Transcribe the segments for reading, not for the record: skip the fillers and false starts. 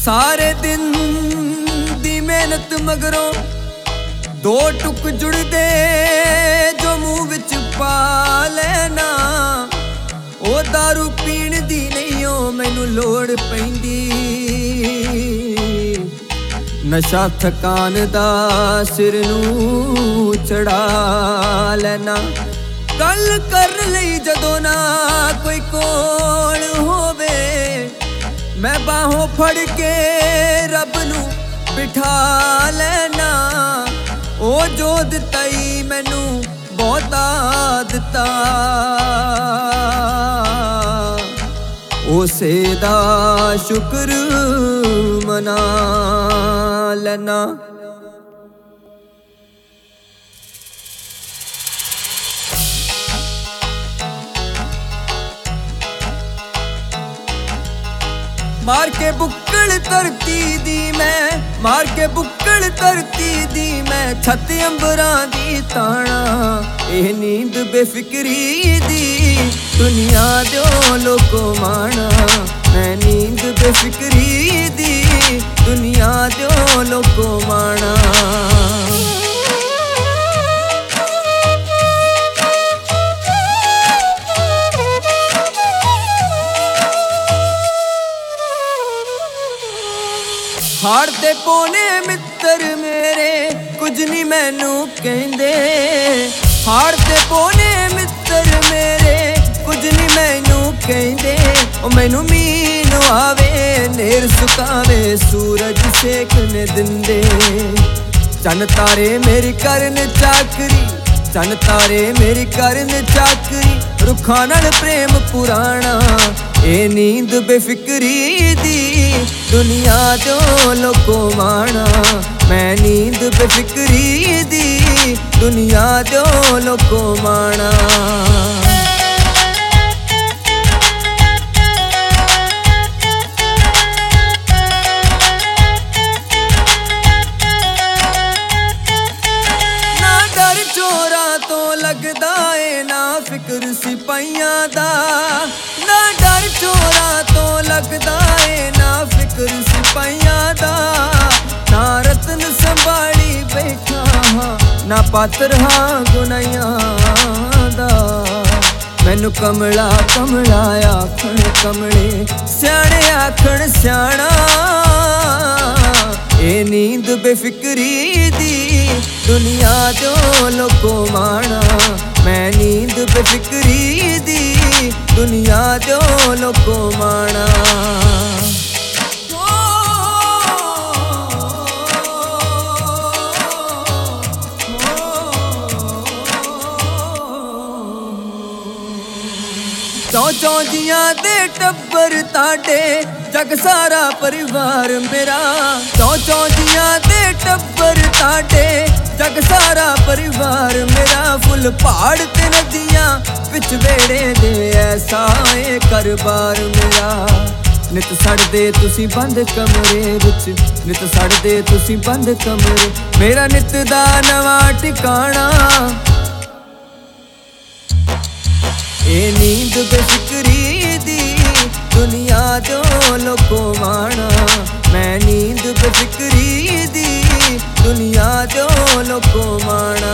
सारे दिन दी मेहनत मगरों दो टुक जुड़दे जो मुँह विच पा लेना। ओ दारू पीण दी नहीं ओ मैनू लोड़ पैंदी, नशा थकान दा सिर नू चढ़ा लेना। गल कर लई जदों ना कोई कोल होवे, मैं बाहों फड़ के रब नू बिठा लेना। ओ जो दिता ही मैनू बहुता दिता, उसे दा शुक्र मना लेना। मार के बुक्कड़ धरती दी मैं, मार के बुक्कड़ धरती दी मैं, छत अंबरां दी ताना। एह नींद बेफिक्री दी दुनिया दो लोको माना। मैं नींद बेफिक्री दी दुनिया दो लोको माना। हाड़ ते पौने मित्र मेरे कुछ नहीं मैनू कहंदे। हाड़ ते पौने मित्र मेरे कुछ नहीं मैनू कहंदे। ओ मैनू मीन आवे नेर सुकावे सूरज सेकने दिंदे। चन तारे मेरी करन चाकरी, चन तारे मेरी करन चाकरी, रुखां नाल प्रेम पुराना। ए नींद बेफिक्री दी दुनिया दो लोको माना। मैं नींद बेफिक्री दी दुनिया दो लोको माना। ना डर चोरा तो लगदा ए ना फिक्र सिपाहियां दा। ना डर चोरा तो लगदा ए ना फिक्र सिपाहियां दा। ना रतन संभाली बैठा हाँ, ना पात्र हाँ गुनाहियां दा। मैनू कमला कमला आखण कमले, स्याणे आखण स्याणा। ए नींद बेफिक्री दी दुनिया दो लोको माना। मैं नींद बेफिक्री दी दुनिया दो लोको माना। चौ चौ जियां दे टब्बर ताडे जग सारा परिवार मेरा। चौ चौ जियां दे टब्बर ताडे जग सारा परिवार मेरा। फुल पहाड़ ते नदियां विच वेड़े दे ऐसा ए करबार मेरा। नित सड़दे तुसी बंद कमरे विच, नित सड़दे तुसी बंद कमरे। मेरा नित दा नवां ठिकाना। ए नींद बेफिक्री दी दुनिया दो लोको माना। मैं नींद बेफिक्री दी दुनिया दो लोको माना।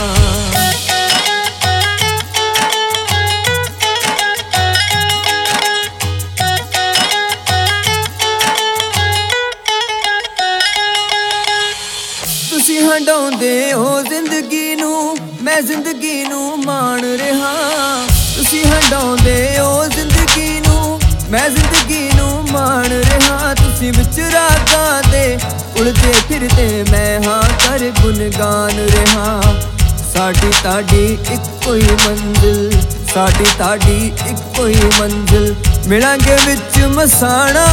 तुसी हंडाउंदे हो जिंदगी नू, मैं जिंदगी नू मान रहा। तुसी हंडाउंदे हो जिंदगी नू, मैं जिंदगी नू मान रहा। तुसी विच रागां दे उड़दे फिरदे मैं हाँ कर गुनगान रहा। साडी ताडी इक्को ही मंजिल, साडी ताडी इक्को ही मंजिल। मिलांगे विच मसाना।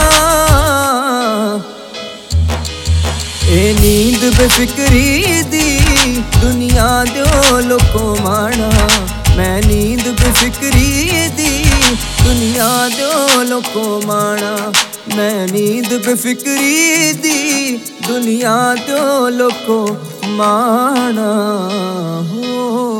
ए नींद बेफिक्री दी दुनिया दो लोको माना। मैं नींद बेफिक्री दी दुनिया दो लोको माना। मैं नींद बेफिक्री दी दुनिया दो लोको माना हो।